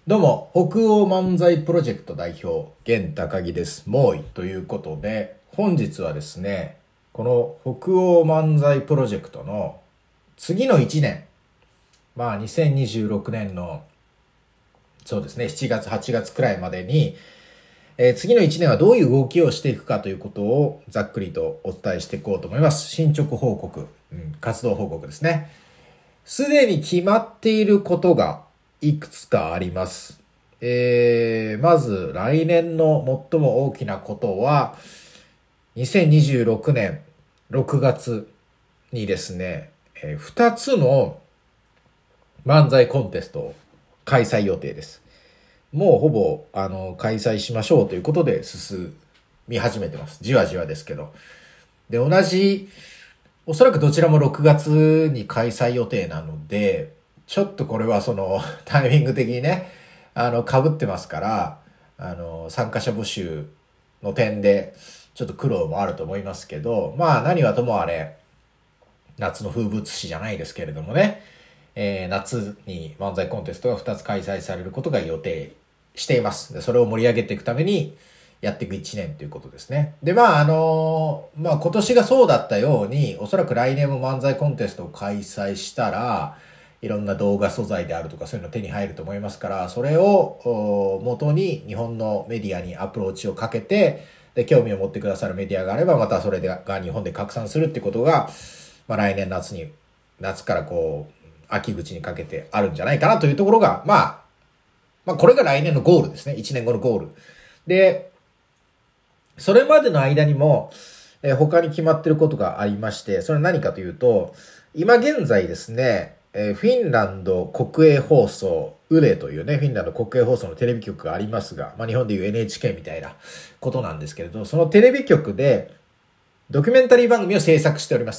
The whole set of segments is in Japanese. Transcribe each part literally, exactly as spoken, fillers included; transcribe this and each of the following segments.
どうも、北欧漫才プロジェクト代表、現高木です。もういということで、本日はですね、この北欧漫才プロジェクトの次のいちねん、まあにせんにじゅうろくねんの、そうですね、しちがつ、はちがつくらいまでに、えー、次のいちねんはどういう動きをしていくかということをざっくりとお伝えしていこうと思います。進捗報告、うん、活動報告ですね。すでに決まっていることがいくつかあります。えー、まず来年の最も大きなことは、にせんにじゅうろくねんろくがつにですね、えー、ふたつの漫才コンテストを開催予定です。もうほぼ、あの、開催しましょうということで進み始めてます。じわじわですけど。で、同じ、おそらくどちらもろくがつに開催予定なので、ちょっとこれはそのタイミング的にね、あの、被ってますから、あの、参加者募集の点で、ちょっと苦労もあると思いますけど、まあ何はともあれ、夏の風物詩じゃないですけれどもね、えー、夏に漫才コンテストがふたつ開催されることが予定しています。でそれを盛り上げていくために、やっていくいちねんということですね。で、まあ、あのー、まあ、今年がそうだったように、おそらく来年も漫才コンテストを開催したら、いろんな動画素材であるとかそういうの手に入ると思いますから、それを元に日本のメディアにアプローチをかけて、で、興味を持ってくださるメディアがあれば、またそれが日本で拡散するってことが、まあ、来年夏に、夏からこう、秋口にかけてあるんじゃないかなというところが、まあ、まあ、これが来年のゴールですね。いちねんごのゴール。で、それまでの間にも、えー、他に決まってることがありまして、それは何かというと、今現在ですね、えー、フィンランド国営放送、ウレというね、フィンランド国営放送のテレビ局がありますが、まあ日本でいう エヌエイチケー みたいなことなんですけれど、そのテレビ局でドキュメンタリー番組を制作しております。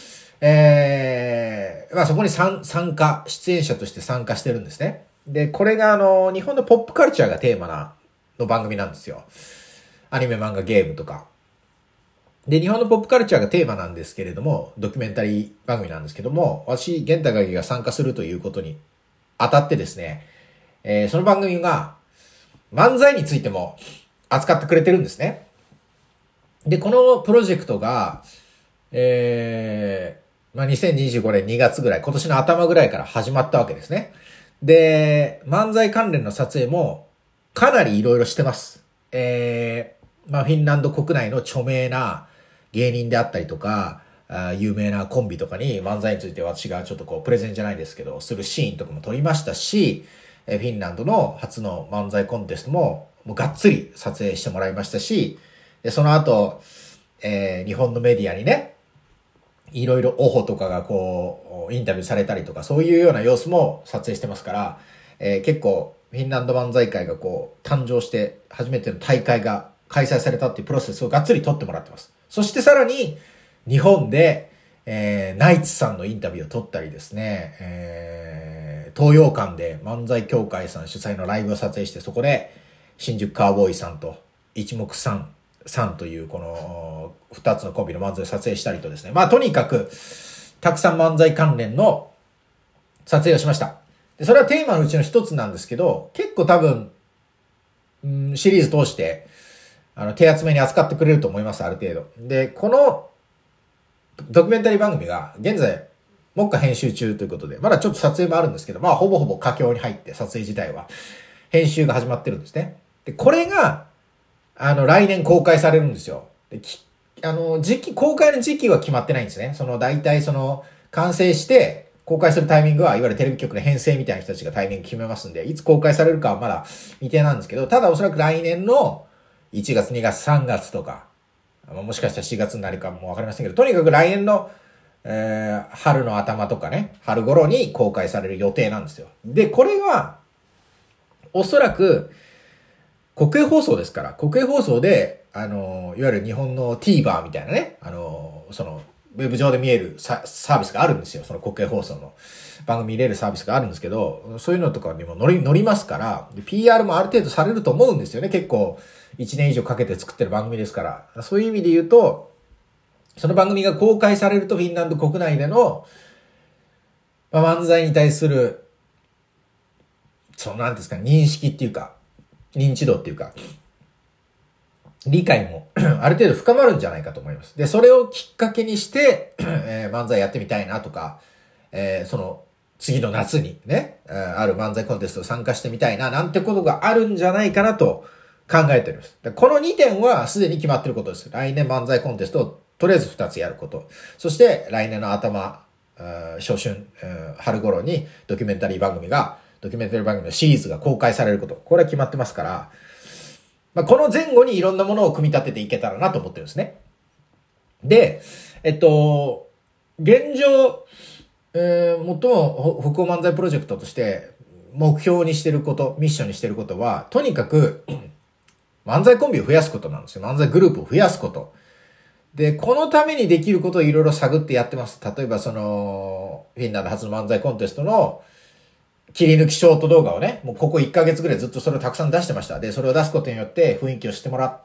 えー、まあそこに参加、出演者として参加してるんですね。で、これがあの、日本のポップカルチャーがテーマな、の番組なんですよ。アニメ、漫画、ゲームとか。で、日本のポップカルチャーがテーマなんですけれども、ドキュメンタリー番組なんですけども、私、玄太が参加するということにあたってですね、えー、その番組が漫才についても扱ってくれてるんですね。で、このプロジェクトが、えー、まあ、にせんにじゅうごねんにがつぐらい、今年の頭ぐらいから始まったわけですね。で、漫才関連の撮影もかなりいろいろしてます。えー、まあ、フィンランド国内の著名な芸人であったりとか、有名なコンビとかに漫才について私がちょっとこうプレゼンじゃないですけど、するシーンとかも撮りましたし、フィンランドの初の漫才コンテストももうがっつり撮影してもらいましたし、でその後、えー、日本のメディアにね、いろいろオホとかがこう、インタビューされたりとか、そういうような様子も撮影してますから、えー、結構、フィンランド漫才界がこう、誕生して初めての大会が開催されたっていうプロセスをがっつり撮ってもらってます。そしてさらに、日本で、えー、ナイツさんのインタビューを撮ったりですね、えー、東洋館で漫才協会さん主催のライブを撮影して、そこで、新宿カーボーイさんと一目散さんというこの二つのコンビの漫才を撮影したりとですね。まあとにかく、たくさん漫才関連の撮影をしました。でそれはテーマのうちの一つなんですけど、結構多分、うん、シリーズ通して、あの、手厚めに扱ってくれると思います、ある程度。で、この、ドキュメンタリー番組が、現在、目下編集中ということで、まだちょっと撮影もあるんですけど、まあ、ほぼほぼ佳境に入って、撮影自体は、編集が始まってるんですね。で、これが、あの、来年公開されるんですよ。で、き、あの、時期、公開の時期は決まってないんですね。その、大体その、完成して、公開するタイミングは、いわゆるテレビ局の編成みたいな人たちがタイミング決めますんで、いつ公開されるかはまだ未定なんですけど、ただおそらく来年のいちがつ、にがつ、さんがつとか、もしかしたらしがつになるかもわかりませんけど、とにかく来年の、えー、春の頭とかね、春頃に公開される予定なんですよ。で、これは、おそらく、国営放送ですから、国営放送で、あの、いわゆる日本の TVer みたいなね、あの、その、ウェブ上で見えるサービスがあるんですよ。その国営放送の番組見れるサービスがあるんですけど、そういうのとかにも乗り、乗りますから、ピーアール もある程度されると思うんですよね。結構、いちねん以上かけて作ってる番組ですから。そういう意味で言うと、その番組が公開されるとフィンランド国内での、まあ、漫才に対するそのなんですか、認識っていうか、認知度っていうか、理解もある程度深まるんじゃないかと思います。で、それをきっかけにして、えー、漫才やってみたいなとか、えー、その、次の夏にね、ある漫才コンテスト参加してみたいな、なんてことがあるんじゃないかなと考えております。このにてんはすでに決まっていることです。来年漫才コンテストをとりあえずふたつやること。そして来年の頭、初春、春頃にドキュメンタリー番組が、ドキュメンタリー番組のシリーズが公開されること。これは決まってますから、まあ、この前後にいろんなものを組み立てていけたらなと思ってるんですね。で、えっと、現状、えー、最も北欧漫才プロジェクトとして目標にしてること、ミッションにしてることは、とにかく漫才コンビを増やすことなんですよ。漫才グループを増やすこと。で、このためにできることをいろいろ探ってやってます。例えばその、フィンランド初の漫才コンテストの切り抜きショート動画をね、もうここいっかげつぐらいずっとそれをたくさん出してました。で、それを出すことによって雰囲気を知ってもらって、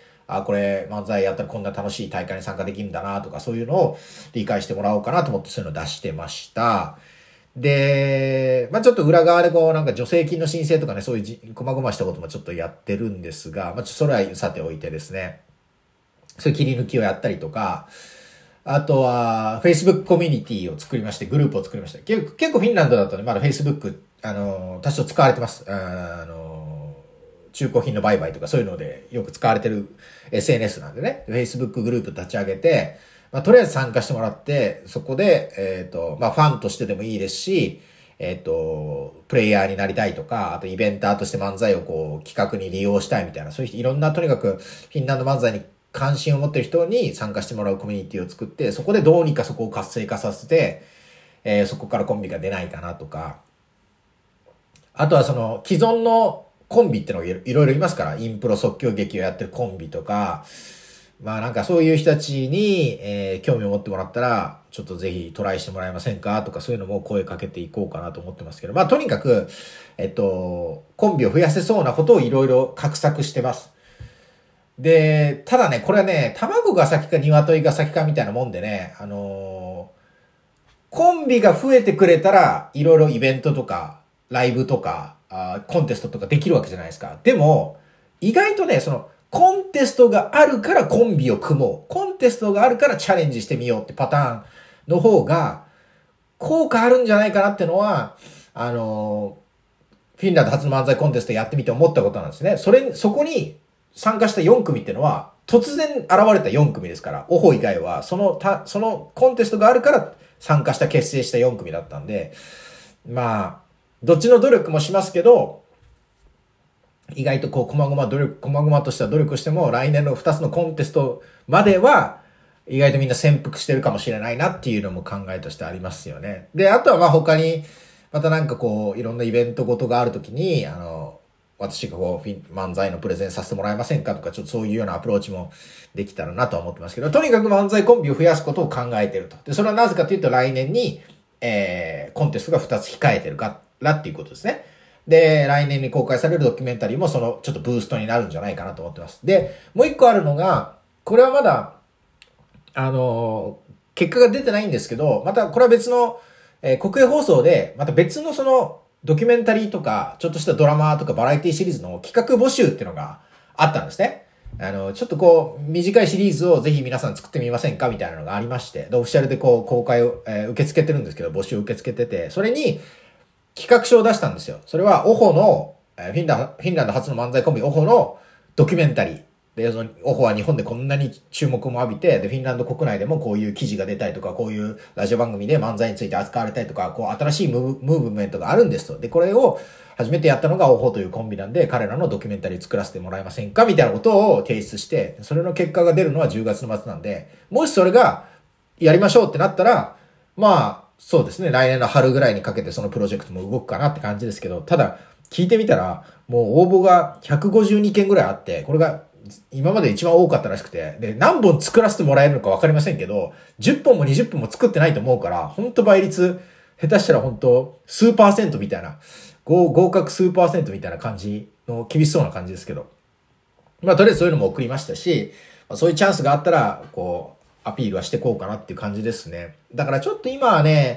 あ、これ漫才やったらこんな楽しい大会に参加できるんだなとか、そういうのを理解してもらおうかなと思ってそういうのを出してました。で、まあちょっと裏側でこうなんか助成金の申請とかね、そういうじ、こまごましたこともちょっとやってるんですが、まあちょっとそれはさておいてですね、そういう切り抜きをやったりとか、あとは、Facebook コミュニティを作りまして、グループを作りました。結構、結構フィンランドだとね、まだ Facebook、あの、多少使われてます。あの、中古品の売買とかそういうのでよく使われてる エスエヌエス なんでね、Facebook グループ立ち上げて、まあ、とりあえず参加してもらって、そこで、えっと、まあ、ファンとしてでもいいですし、えっと、プレイヤーになりたいとか、あとイベンターとして漫才をこう、企画に利用したいみたいな、そういう人、いろんな、とにかく、フィンランド漫才に関心を持っている人に参加してもらうコミュニティを作って、そこでどうにかそこを活性化させて、えー、そこからコンビが出ないかなとか、あとはその既存のコンビってのがいろいろいますから、インプロ即興劇をやってるコンビとか、まあなんかそういう人たちに、えー、興味を持ってもらったら、ちょっとぜひトライしてもらえませんかとかそういうのも声かけていこうかなと思ってますけど、まあとにかく、えっと、コンビを増やせそうなことをいろいろ画策してます。で、ただね、これはね、卵が先か鶏が先かみたいなもんでね、あのー、コンビが増えてくれたら、いろいろイベントとか、ライブとか、あコンテストとかできるわけじゃないですか。でも、意外とね、その、コンテストがあるからコンビを組もう。コンテストがあるからチャレンジしてみようってパターンの方が、効果あるんじゃないかなってのは、あのー、フィンランド初の漫才コンテストやってみて思ったことなんですね。それ、そこに、参加したよん組ってのは、突然現れたよん組ですから、オホ以外は、その、た、そのコンテストがあるから参加した、結成したよん組だったんで、まあ、どっちの努力もしますけど、意外とこう、こまごま努力、こまごまとした努力しても、来年のふたつのコンテストまでは、意外とみんな潜伏してるかもしれないなっていうのも考えとしてありますよね。で、あとはまあ他に、またなんかこう、いろんなイベントごとがあるときに、あの、私がこう、漫才のプレゼンさせてもらえませんかとか、ちょっとそういうようなアプローチもできたらなとは思ってますけど、とにかく漫才コンビを増やすことを考えていると。で、それはなぜかというと来年に、えー、コンテストがふたつ控えてるからっていうことですね。で、来年に公開されるドキュメンタリーもその、ちょっとブーストになるんじゃないかなと思ってます。で、もう一個あるのが、これはまだ、あのー、結果が出てないんですけど、またこれは別の、えー、国営放送で、また別のその、ドキュメンタリーとか、ちょっとしたドラマとかバラエティシリーズの企画募集っていうのがあったんですね。あの、ちょっとこう、短いシリーズをぜひ皆さん作ってみませんかみたいなのがありまして、で、オフィシャルでこう、公開を、えー、受け付けてるんですけど、募集を受け付けてて、それに企画書を出したんですよ。それは、オホの、えー、フィンランド、フィンランド初の漫才コンビ、オホのドキュメンタリー。で、その、オホは日本でこんなに注目も浴びて、で、フィンランド国内でもこういう記事が出たりとか、こういうラジオ番組で漫才について扱われたりとか、こう、新しいムーブ、ムーブメントがあるんですと。で、これを初めてやったのがオホというコンビなんで、彼らのドキュメンタリー作らせてもらえませんかみたいなことを提出して、それの結果が出るのはじゅうがつの末なんで、もしそれがやりましょうってなったら、まあ、そうですね、来年の春ぐらいにかけてそのプロジェクトも動くかなって感じですけど、ただ、聞いてみたら、もう応募がひゃくごじゅうにけんぐらいあって、これが今まで一番多かったらしくて、で、何本作らせてもらえるのかわかりませんけど、じゅっぽんもにじゅっぽんも作ってないと思うから、ほんと倍率、下手したらほんと数パーセントみたいな、合格数パーセントみたいな感じの厳しそうな感じですけど。まあ、とりあえずそういうのも送りましたし、そういうチャンスがあったら、こう、アピールはしてこうかなっていう感じですね。だからちょっと今はね、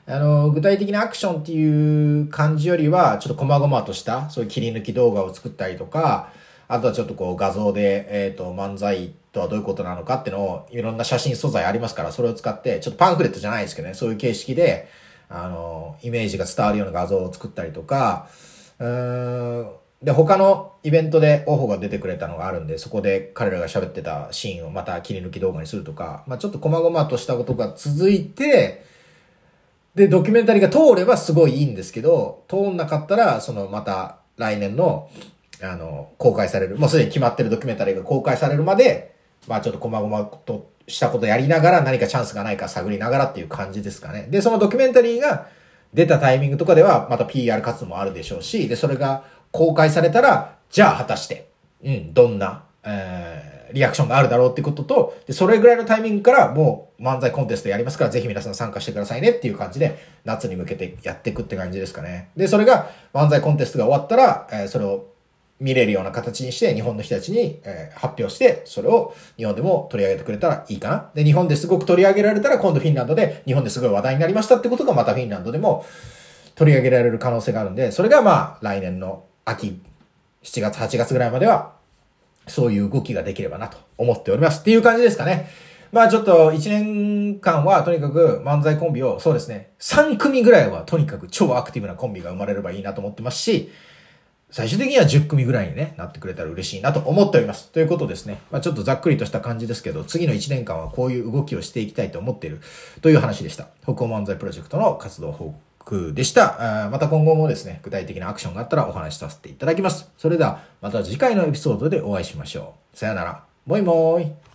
あの、具体的なアクションっていう感じよりは、ちょっと細々とした、そういう切り抜き動画を作ったりとか、あとはちょっとこう画像で、えっと、漫才とはどういうことなのかっていうのを、いろんな写真素材ありますから、それを使って、ちょっとパンフレットじゃないですけどね、そういう形式で、あの、イメージが伝わるような画像を作ったりとか、うーん、で、他のイベントでオホが出てくれたのがあるんで、そこで彼らが喋ってたシーンをまた切り抜き動画にするとか、まあちょっと細々としたことが続いて、で、ドキュメンタリーが通ればすごいいいんですけど、通んなかったら、そのまた来年の、あの、公開される、もうすでに決まってるドキュメンタリーが公開されるまで、まあちょっと細々としたことやりながら何かチャンスがないか探りながらっていう感じですかね。で、そのドキュメンタリーが出たタイミングとかではまた ピーアール 活動もあるでしょうし、で、それが公開されたら、じゃあ果たして、うん、どんな、えー、リアクションがあるだろうっていうことと、で、それぐらいのタイミングからもう漫才コンテストやりますから、ぜひ皆さん参加してくださいねっていう感じで、夏に向けてやっていくって感じですかね。で、それが漫才コンテストが終わったら、えー、それを見れるような形にして、日本の人たちに、えー、発表して、それを日本でも取り上げてくれたらいいかな。で、日本ですごく取り上げられたら、今度フィンランドで日本ですごい話題になりましたってことがまたフィンランドでも取り上げられる可能性があるんで、それがまあ来年の秋、しちがつ、はちがつぐらいまでは、そういう動きができればなと思っておりますっていう感じですかね。まあちょっといちねんかんはとにかく漫才コンビを、そうですね、さんくみぐらいはとにかく超アクティブなコンビが生まれればいいなと思ってますし、最終的にはじゅっくみぐらいに、ね、なってくれたら嬉しいなと思っております。ということですね。まあちょっとざっくりとした感じですけど、次のいちねんかんはこういう動きをしていきたいと思っているという話でした。北欧漫才プロジェクトの活動報告でした。また今後もですね、具体的なアクションがあったらお話しさせていただきます。それではまた次回のエピソードでお会いしましょう。さよなら。もいもーい。